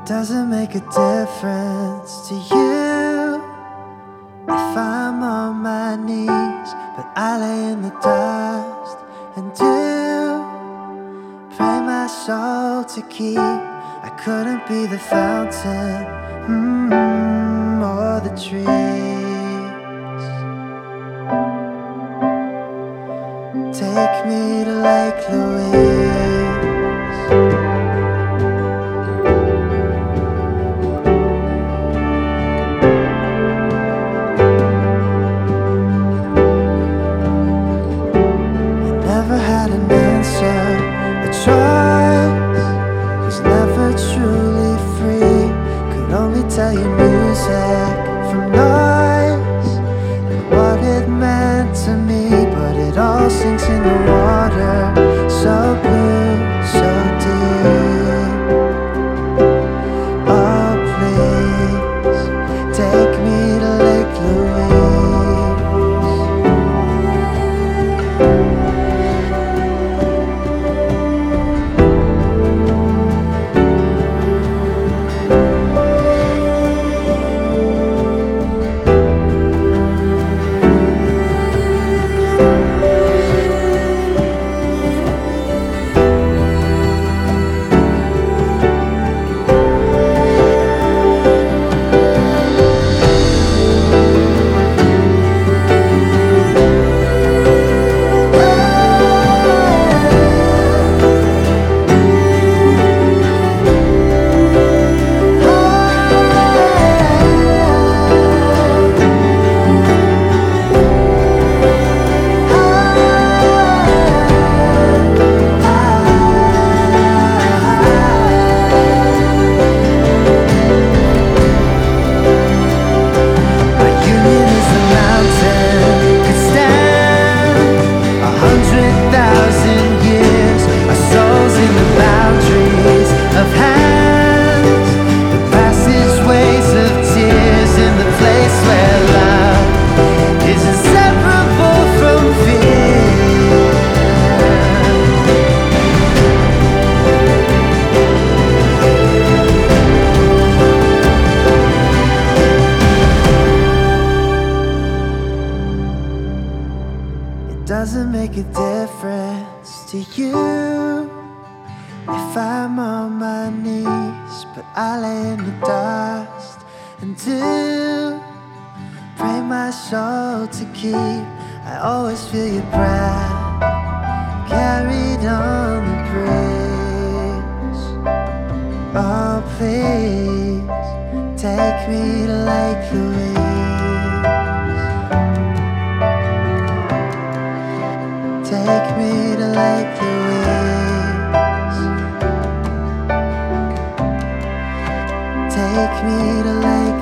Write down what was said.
Doesn't make a difference to you if I'm on my knees, but I lay in the dust and do pray my soul to keep. I couldn't be the fountain or the trees. Take me to Lake Louise. A choice was never truly free. Could only tell you music from noise and what it meant to me. But it all sinks in the water, so blue, so deep. Oh please, take me to Lake Louise. Doesn't make a difference to you if I'm on my knees, but I lay in the dust and do pray my soul to keep. I always feel your breath carried on the breeze. Oh please, take me to Lake Louise. Take me to Lake Louise. Take me to Lake